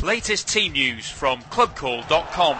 Latest team news from clubcall.com.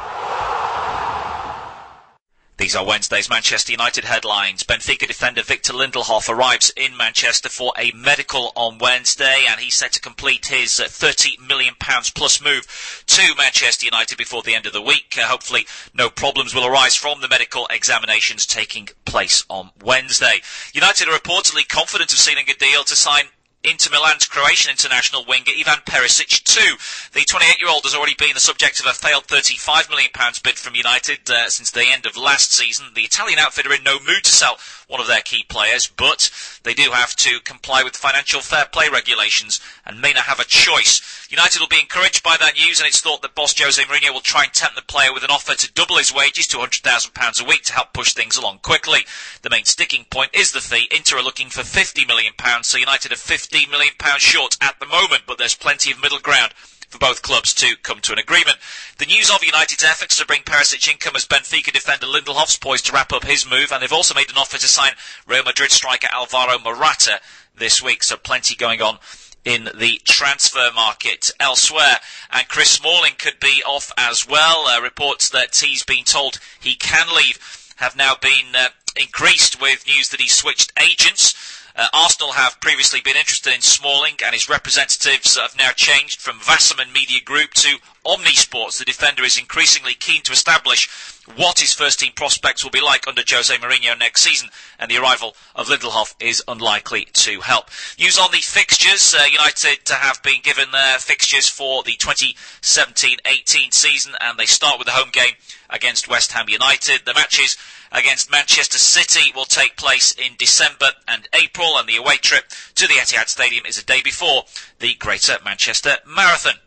These are Wednesday's Manchester United headlines. Benfica defender Victor Lindelof arrives in Manchester for a medical on Wednesday, and he's set to complete his £30 million plus move to Manchester United before the end of the week. Hopefully no problems will arise from the medical examinations taking place on Wednesday. United are reportedly confident of sealing a deal to sign Inter Milan's Croatian international winger Ivan Perisic too. The 28-year-old has already been the subject of a failed £35 million bid from United since the end of last season. The Italian outfit are in no mood to sell one of their key players, but they do have to comply with financial fair play regulations and may not have a choice. United will be encouraged by that news, and it's thought that boss Jose Mourinho will try and tempt the player with an offer to double his wages to £100,000 a week to help push things along quickly. The main sticking point is the fee. Inter are looking for £50 million, so United are £15 million short at the moment, but there's plenty of middle ground for both clubs to come to an agreement. The news of United's efforts to bring Perisic income as Benfica defender Lindelof's poised to wrap up his move, and they've also made an offer to sign Real Madrid striker Alvaro Morata this week, so plenty going on in the transfer market elsewhere. And Chris Smalling could be off as well. Reports that he's been told he can leave have now been increased with news that he's switched agents. Arsenal have previously been interested in Smalling, and his representatives have now changed from Wasserman Media Group to Omnisports. The defender is increasingly keen to establish what his first-team prospects will be like under Jose Mourinho next season, and the arrival of Lindelof is unlikely to help. News on the fixtures. United have been given their fixtures for the 2017-18 season, and they start with the home game against West Ham United. The matches against Manchester City will take place in December and April, and the away trip to the Etihad Stadium is a day before the Greater Manchester Marathon.